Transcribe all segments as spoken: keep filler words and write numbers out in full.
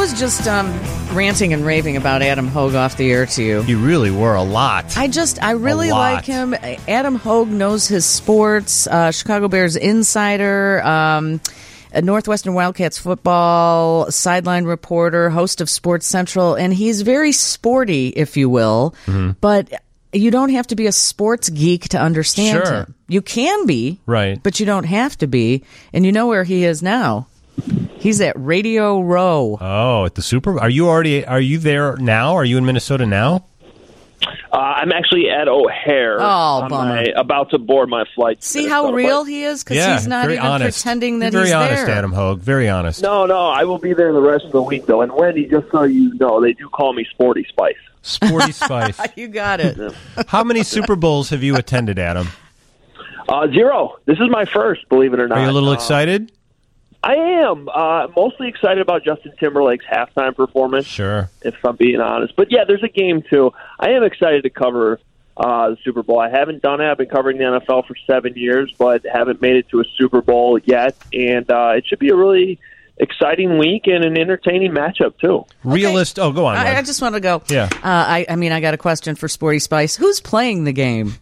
was just um, ranting and raving about Adam Hogue off the air to you. You really were a lot. I just, I really like him. Adam Hogue knows his sports. Uh, Chicago Bears insider, um, a Northwestern Wildcats football sideline reporter, host of Sports Central, and he's very sporty, if you will. Mm-hmm. But you don't have to be a sports geek to understand sure. him. You can be, right? But you don't have to be. And you know where he is now. He's at Radio Row. Oh, at the Super Bowl. Are you already? Are you there now? Are you in Minnesota now? Uh, I'm actually at O'Hare. Oh, bummer. My, about to board my flight. See how real he is? Because yeah, he's not even honest. pretending that very he's honest, there. Adam Hogue. Very honest. No, no, I will be there the rest of the week, though. And Wendy, just so you know, they do call me Sporty Spice. Sporty Spice. You got it. How many Super Bowls have you attended, Adam? Uh, zero. This is my first, believe it or not. Are you a little uh, excited? I am. Uh, mostly excited about Justin Timberlake's halftime performance. Sure. If I'm being honest. But, yeah, there's a game, too. I am excited to cover uh, the Super Bowl. I haven't done it. I've been covering the N F L for seven years, but haven't made it to a Super Bowl yet. And uh, it should be a really exciting week and an entertaining matchup, too. Realist. Okay. Oh, go on. I, I just want to go. Yeah. Uh, I, I mean, I got a question for Sporty Spice. Who's playing the game?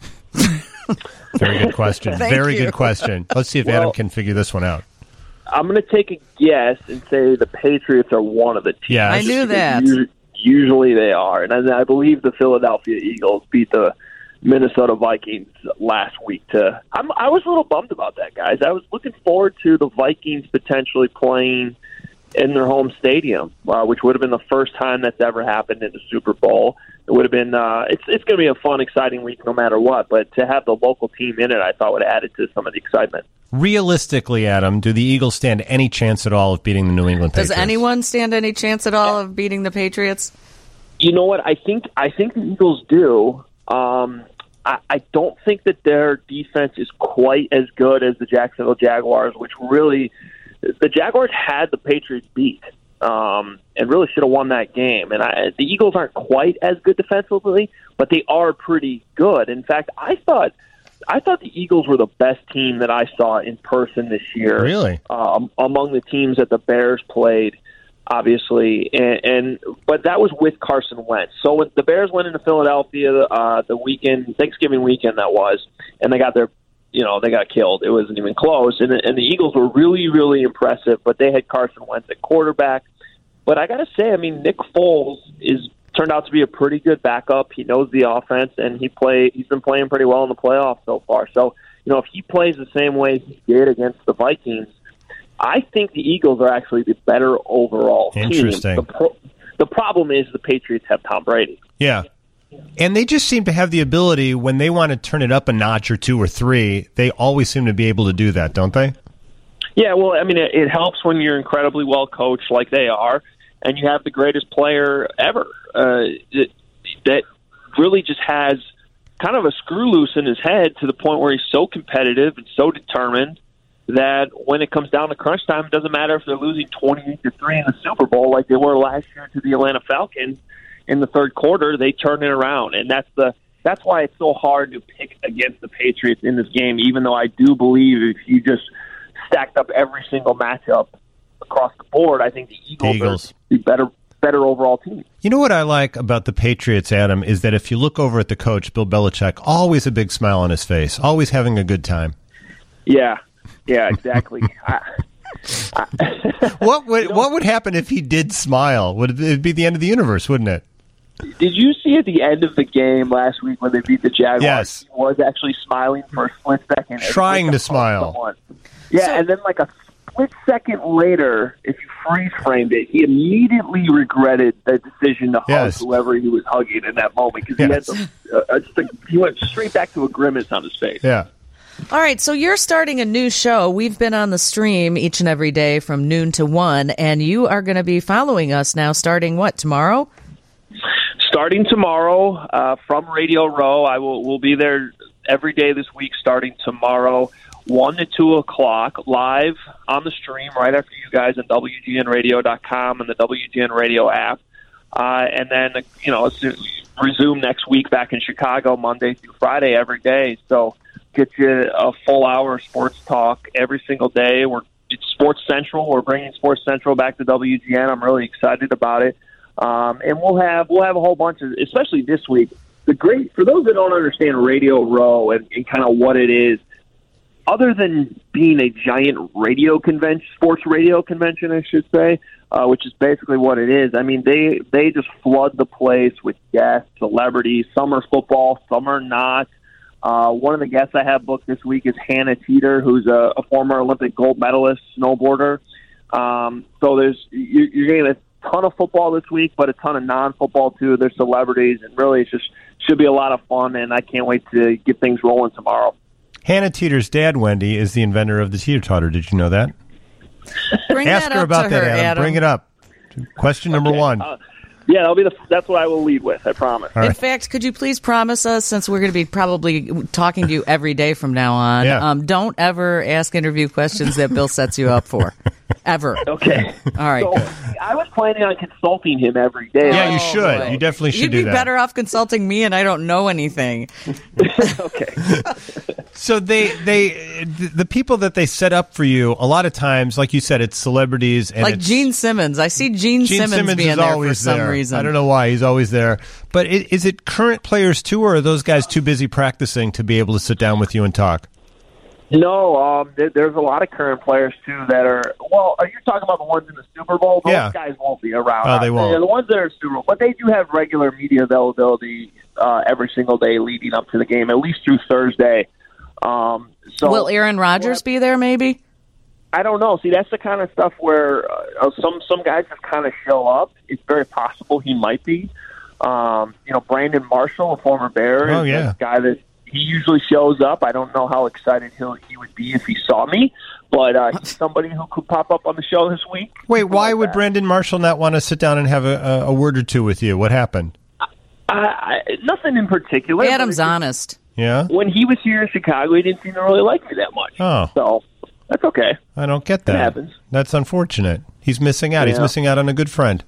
Very good question. Very you. good question. Let's see if well, Adam can figure this one out. I'm going to take a guess and say the Patriots are one of the teams. Yeah, I knew that. Usually, usually they are. And I, I believe the Philadelphia Eagles beat the Minnesota Vikings last week. To I'm, I was a little bummed about that, guys. I was looking forward to the Vikings potentially playing in their home stadium, uh, which would have been the first time that's ever happened in the Super Bowl. It would have been. Uh, it's it's going to be a fun, exciting week no matter what. But to have the local team in it, I thought would have added to some of the excitement. Realistically, Adam, do the Eagles stand any chance at all of beating the New England Patriots? Does anyone stand any chance at all of beating the Patriots? You know what? I think I think the Eagles do. Um, I, I don't think that their defense is quite as good as the Jacksonville Jaguars, which really the Jaguars had the Patriots beat. Um, and really should have won that game. And I, the Eagles aren't quite as good defensively, but they are pretty good. In fact, I thought I thought the Eagles were the best team that I saw in person this year. Really? Um, among the teams that the Bears played, obviously. And, and but that was with Carson Wentz. So when the Bears went into Philadelphia uh, the weekend, Thanksgiving weekend that was, and they got their You know, they got killed. It wasn't even close. And, and the Eagles were really, really impressive, but they had Carson Wentz at quarterback. But I got to say, I mean, Nick Foles is turned out to be a pretty good backup. He knows the offense, and he play. he's been playing pretty well in the playoffs so far. So, you know, if he plays the same way he did against the Vikings, I think the Eagles are actually the better overall team. Interesting. The, pro- the problem is the Patriots have Tom Brady. Yeah. And they just seem to have the ability, when they want to turn it up a notch or two or three, they always seem to be able to do that, don't they? Yeah, well, I mean, it, it helps when you're incredibly well coached like they are, and you have the greatest player ever uh, that, that really just has kind of a screw loose in his head to the point where he's so competitive and so determined that when it comes down to crunch time, it doesn't matter if they're losing twenty-eight to three in the Super Bowl like they were last year to the Atlanta Falcons. In the third quarter, they turn it around, and that's the that's why it's so hard to pick against the Patriots in this game, even though I do believe if you just stacked up every single matchup across the board, I think the Eagles, Eagles. are the better better overall team. You know what I like about the Patriots, Adam, is that if you look over at the coach, Bill Belichick, always a big smile on his face, always having a good time. Yeah, yeah, exactly. I, I, what would you know, what would happen if he did smile? Would it it'd be the end of the universe, wouldn't it? Did you see at the end of the game last week when they beat the Jaguars? Yes. He was actually smiling for a split second. Trying to smile. Someone. Yeah, so, and then like a split second later, if you freeze framed it, he immediately regretted the decision to hug yes. whoever he was hugging in that moment because yes. he had the, uh, just a, he went straight back to a grimace on his face. Yeah. All right, so you're starting a new show. We've been on the stream each and every day from noon to one, and you are going to be following us now starting, what, tomorrow? Starting tomorrow uh, from Radio Row. I will will be there every day this week starting tomorrow, one to two o'clock, live on the stream right after you guys on W G N radio dot com and the W G N Radio app. Uh, and then, you know, resume next week back in Chicago, Monday through Friday every day. So get you a full hour of sports talk every single day. We're it's Sports Central. We're bringing Sports Central back to W G N. I'm really excited about it. Um, and we'll have we'll have a whole bunch of, especially this week. The great for those that don't understand Radio Row and, and kind of what it is, other than being a giant radio convention, sports radio convention, I should say, uh, which is basically what it is. I mean, they they just flood the place with guests, celebrities. Some are football, some are not. Uh, one of the guests I have booked this week is Hannah Teeter, who's a, a former Olympic gold medalist snowboarder. Um, so there's you, you're getting a ton of football this week, but a ton of non-football too. There's celebrities, and really, it's just should be a lot of fun. And I can't wait to get things rolling tomorrow. Hannah Teeter's dad, Wendy, is the inventor of the teeter-totter. Did you know that? Bring Ask that her up about to that, her, Adam. Adam. Bring it up. Question number Okay. one. Uh, yeah, that'll be the. That's what I will lead with. I promise. All right. In fact, could you please promise us, since we're going to be probably talking to you every day from now on, Yeah. um, don't ever ask interview questions that Bill sets you up for. Ever. Okay. All right. So I was planning on consulting him every day. Yeah, you Oh, should. boy. You definitely should You'd do be that. better off consulting me, and I don't know anything. Okay. So they, they, the people that they set up for you, a lot of times, like you said, it's celebrities. And Like it's, Gene Simmons. I see Gene, Gene Simmons, Simmons being is there always for some there. reason. I don't know why he's always there. But it, is it current players too, or are those guys too busy practicing to be able to sit down with you and talk? No, um, there, there's a lot of current players too that are. Well, are you talking about the ones in the Super Bowl? Those Yeah. guys won't be around. Oh, they won't. Yeah, the ones that are Super Bowl, but they do have regular media availability uh, every single day leading up to the game, at least through Thursday. Um, so Will Aaron Rodgers be there, maybe? I don't know. See, that's the kind of stuff where uh, some some guys just kind of show up. It's very possible he might be. Um, you know, Brandon Marshall, a former Bear, Oh, is yeah. a guy that he usually shows up. I don't know how excited he'll, he would be if he saw me, but uh, he's somebody who could pop up on the show this week. Wait, why Like would that. Brandon Marshall not want to sit down and have a, a, a word or two with you? What happened? I, I, nothing in particular. but Adam's it's just- honest. Yeah? When he was here in Chicago, he didn't seem to really like me that much. Oh. So that's okay. I don't get that. happens. That's unfortunate. He's missing out. He's Yeah. missing out on a good friend.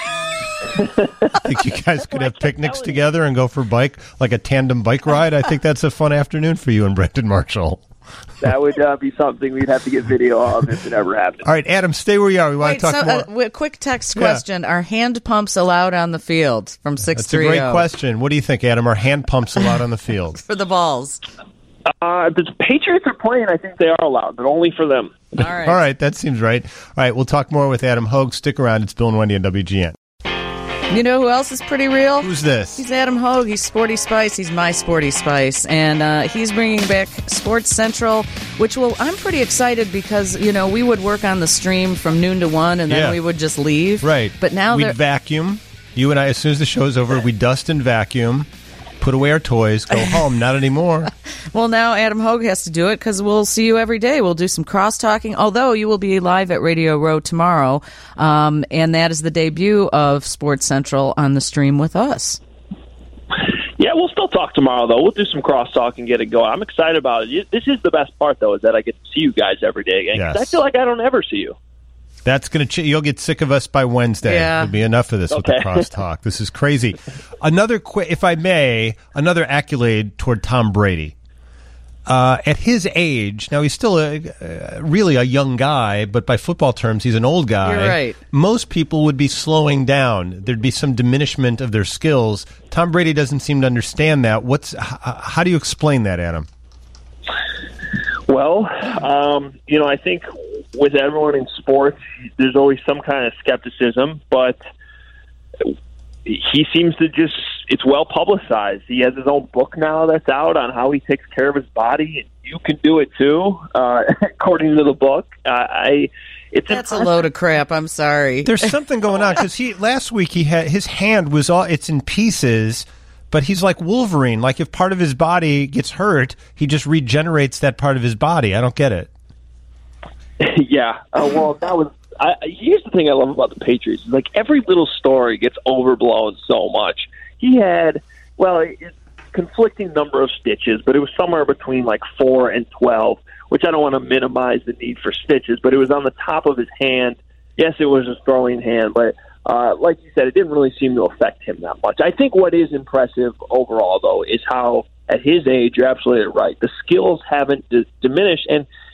I think you guys could have picnics together and go for bike, like a tandem bike ride. I think that's a fun afternoon for you and Brandon Marshall. That would uh, be something we'd have to get video of if it ever happened. All right, Adam, stay where you are. We want Wait, to talk so, more. uh, w- quick text Yeah. question. Are hand pumps allowed on the field from six That's a three great zero question. What do you think, Adam? Are hand pumps allowed on the field? for the balls? Uh, the Patriots are playing. I think they are allowed, but only for them. All right. All right, that seems right. All right, we'll talk more with Adam Hogue. Stick around. It's Bill and Wendy on W G N. You know who else is pretty real? Who's this? He's Adam Hogue. He's Sporty Spice. He's my Sporty Spice. And uh, he's bringing back Sports Central, which will, I'm pretty excited because, you know, we would work on the stream from noon to one and then Yeah. we would just leave. Right. But now we'd they're. vacuum. You and I, as soon as the show's over, we dust and vacuum, put away our toys, go home. Not anymore. Well, now Adam Hogue has to do it because we'll see you every day. We'll do some cross-talking, although you will be live at Radio Row tomorrow, um, and that is the debut of Sports Central on the stream with us. Yeah, we'll still talk tomorrow, though. We'll do some crosstalk and get it going. I'm excited about it. This is the best part, though, is that I get to see you guys every day again. 'Cause Yes. I feel like I don't ever see you. That's going to ch- you'll get sick of us by Wednesday. Yeah. There'll be enough of this with the Okay. crosstalk. This is crazy. Another qu- if I may, another accolade toward Tom Brady. Uh, at his age, now he's still a, uh, really a young guy, but by football terms, he's an old guy. You're right. Most people would be slowing down. There'd be some diminishment of their skills. Tom Brady doesn't seem to understand that. What's h- how do you explain that, Adam? Well, um, you know, I think with everyone in sports, there's always some kind of skepticism, but he seems to just, it's well publicized. He has his own book now that's out on how he takes care of his body, and you can do it too, uh, according to the book. Uh, I, it's That's a impressive. load of crap. I'm sorry. There's something going on because he last week he had his hand was all it's in pieces, but he's like Wolverine. Like if part of his body gets hurt, he just regenerates that part of his body. I don't get it. Yeah. Uh, well, that was. I, here's the thing I love about the Patriots: is like every little story gets overblown so much. He had, well, it's conflicting number of stitches, but it was somewhere between like four and twelve. Which I don't want to minimize the need for stitches, but it was on the top of his hand. Yes, it was a throwing hand, but uh, like you said, it didn't really seem to affect him that much. I think what is impressive overall, though, is how at his age, you're absolutely right, the skills haven't d- diminished. And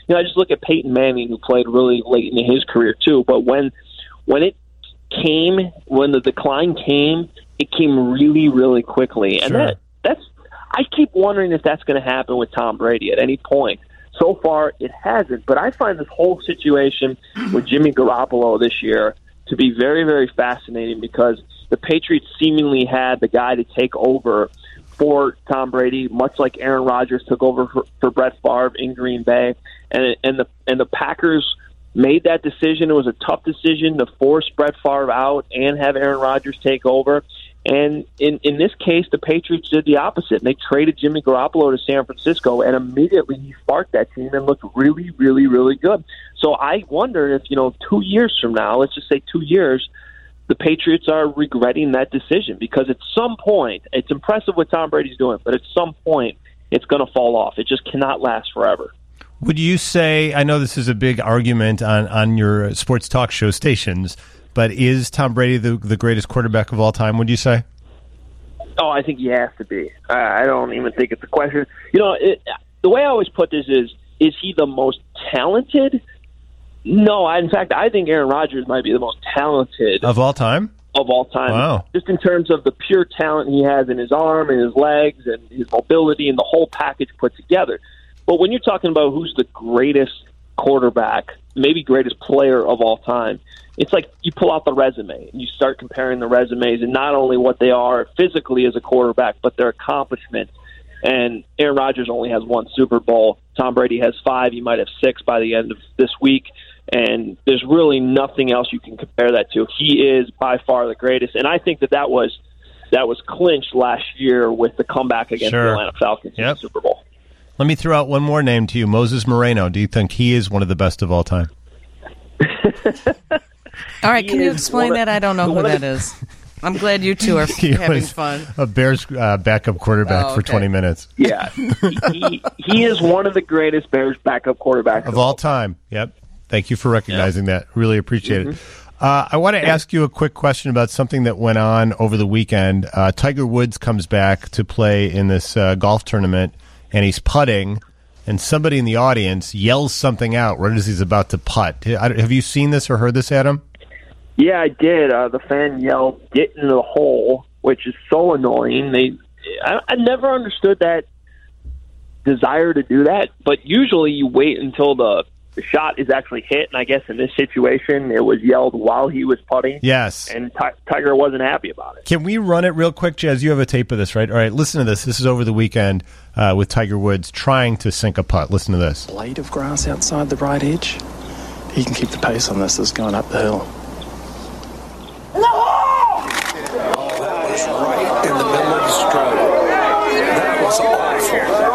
you know, I just look at Peyton Manning, who played really late in his career too. But when when it came, when the decline came, it came really, really quickly. And sure. that that's I keep wondering if that's going to happen with Tom Brady at any point. So far, it hasn't. But I find this whole situation with Jimmy Garoppolo this year to be very, very fascinating because the Patriots seemingly had the guy to take over for Tom Brady, much like Aaron Rodgers took over for, for Brett Favre in Green Bay, and and the and the Packers made that decision. It was a tough decision to force Brett Favre out and have Aaron Rodgers take over. And in in this case, the Patriots did the opposite. They traded Jimmy Garoppolo to San Francisco, and immediately he sparked that team and looked really, really, really good. So I wonder if, you know, two years from now, let's just say two years, the Patriots are regretting that decision, because at some point, it's impressive what Tom Brady's doing, but at some point, it's going to fall off. It just cannot last forever. Would you say, I know this is a big argument on, on your sports talk show stations, but is Tom Brady the, the greatest quarterback of all time, would you say? Oh, I think he has to be. I, I don't even think it's a question. You know, it, the way I always put this is, is he the most talented? No, I, in fact, I think Aaron Rodgers might be the most talented of all time. Of all time, wow! Just in terms of the pure talent he has in his arm and his legs and his mobility and the whole package put together. But when you're talking about who's the greatest quarterback, maybe greatest player of all time, it's like you pull out the resume and you start comparing the resumes, and not only what they are physically as a quarterback, but their accomplishments. And Aaron Rodgers only has one Super Bowl. Tom Brady has five. He might have six by the end of this week. And there's really nothing else you can compare that to. He is by far the greatest. And I think that that was, that was clinched last year with the comeback against sure. the Atlanta Falcons yep. in the Super Bowl. Let me throw out one more name to you, Moses Moreno. Do you think he is one of the best of all time? All right, can you explain that? I don't know who that is. I'm glad you two are having fun. A Bears uh, backup quarterback oh, okay. for twenty minutes. Yeah. he, he, he is one of the greatest Bears backup quarterbacks of all time. Yep. Thank you for recognizing yep. that. Really appreciate mm-hmm. it. Uh, I want to ask you a quick question about something that went on over the weekend. Uh, Tiger Woods comes back to play in this uh, golf tournament, and he's putting, and somebody in the audience yells something out right as he's about to putt. Have you seen this or heard this, Adam? Yeah, I did. Uh, the fan yelled, "Get in the hole," which is so annoying. They, I, I never understood that desire to do that, but usually you wait until the, the shot is actually hit, and I guess in this situation it was yelled while he was putting. Yes. And T- Tiger wasn't happy about it. Can we run it real quick, Jez? You have a tape of this, right? All right, listen to this. This is over the weekend uh, with Tiger Woods trying to sink a putt. Listen to this. Blade of grass outside the right edge. He can keep the pace on this as going up the hill. In the hole! That was right in the middle of the stroke. That was awful.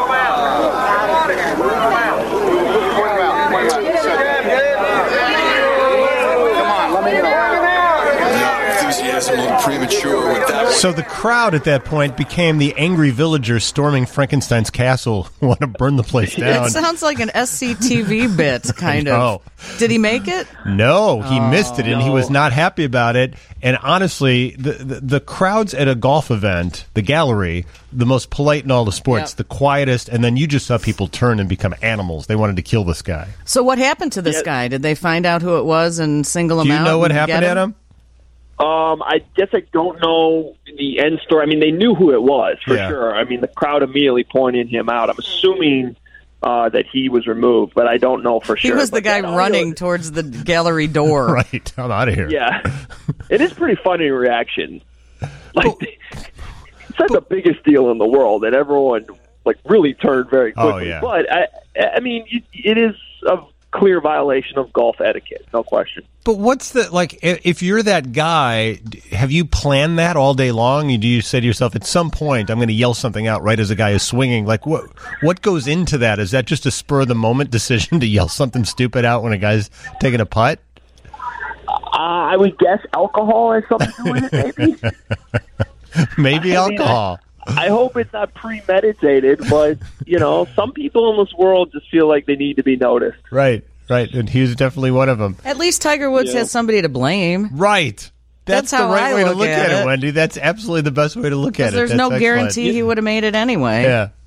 Come on, let me know. No enthusiasm, a little premature with that. So the crowd at that point became the angry villagers storming Frankenstein's castle who want to burn the place down. It sounds like an S C T V bit, kind of. Did he make it? No, he oh, missed it, and no. he was not happy about it. And honestly, the, the the crowds at a golf event, the gallery, the most polite in all the sports, yep. the quietest, and then you just saw people turn and become animals. They wanted to kill this guy. So what happened to this yeah. guy? Did they find out who it was and single him Do out? you know what happened, Adam? Um, I guess I don't know the end story. I mean, they knew who it was, for yeah. sure. I mean, the crowd immediately pointed him out. I'm assuming uh, that he was removed, but I don't know for sure. He was the guy running was... towards the gallery door. Right, I'm out of here. Yeah. It is pretty funny reaction. Like, well, it's not but, the biggest deal in the world, and everyone, like, really turned very quickly. Oh, yeah. But, I, I mean, it, it is a clear violation of golf etiquette, no question. But what's the, like, if you're that guy, have you planned that all day long? Do you say to yourself, at some point, I'm going to yell something out right as a guy is swinging? Like, what what goes into that? Is that just a spur-of-the-moment decision to yell something stupid out when a guy's taking a putt? Uh, I would guess alcohol has something to do with it, maybe. Maybe I alcohol. Mean, I, I hope it's not premeditated, but, you know, some people in this world just feel like they need to be noticed. Right. Right, and he was definitely one of them. At least Tiger Woods yeah. has somebody to blame. Right. That's, That's the how right I way look to look at at it. it, Wendy. That's absolutely the best way to look at it. There's That's no excellent. guarantee he would have made it anyway. Yeah.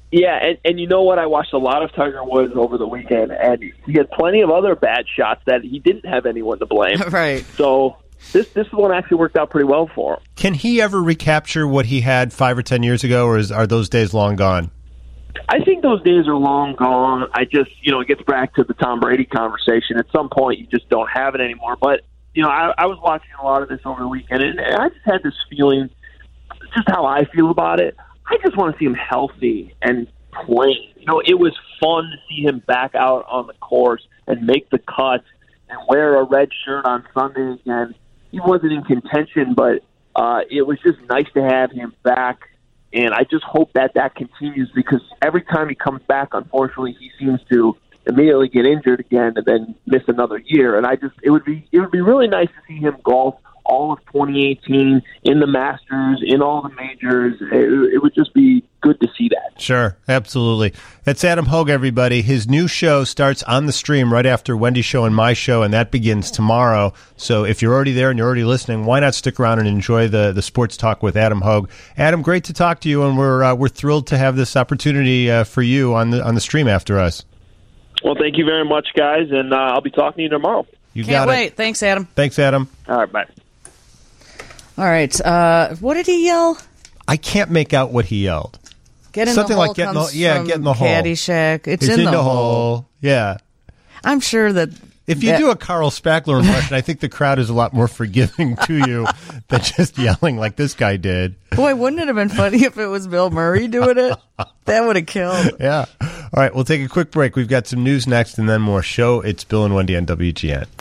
Yeah, and, and you know what? I watched a lot of Tiger Woods over the weekend, and he had plenty of other bad shots that he didn't have anyone to blame. Right. So this this one actually worked out pretty well for him. Can he ever recapture what he had five or ten years ago, or is, are those days long gone? I think those days are long gone. I just, you know, it gets back to the Tom Brady conversation. At some point, you just don't have it anymore. But, you know, I, I was watching a lot of this over the weekend, and I just had this feeling, just how I feel about it. I just want to see him healthy and playing. You know, it was fun to see him back out on the course and make the cut and wear a red shirt on Sunday again. He wasn't in contention, but uh, it was just nice to have him back. And I just hope that that continues, because every time he comes back, unfortunately, he seems to immediately get injured again and then miss another year. And I just, it would be, it would be really nice to see him golf all of twenty eighteen in the Masters, in all the majors. It, it would just be good to see that. Sure, absolutely. That's Adam Hoge, everybody. His new show starts on the stream right after Wendy's show and my show, and that begins tomorrow. So if you're already there and you're already listening, why not stick around and enjoy the, the sports talk with Adam Hoge? Adam, great to talk to you, and we're uh, we're thrilled to have this opportunity uh, for you on the on the stream after us. Well, thank you very much, guys, and uh, I'll be talking to you tomorrow. You Can't got wait. it. Thanks, Adam. Thanks, Adam. All right, bye. All right. Uh, what did he yell? I can't make out what he yelled. Get in Something the hole like get in the- comes yeah, from get in the hole. Caddyshack. It's, It's in, in the, the hole. hole. Yeah. I'm sure that If you that- do a Carl Spackler impression, I think the crowd is a lot more forgiving to you than just yelling like this guy did. Boy, wouldn't it have been funny if it was Bill Murray doing it? That would have killed. Yeah. All right, we'll take a quick break. We've got some news next and then more show. It's Bill and Wendy on W G N.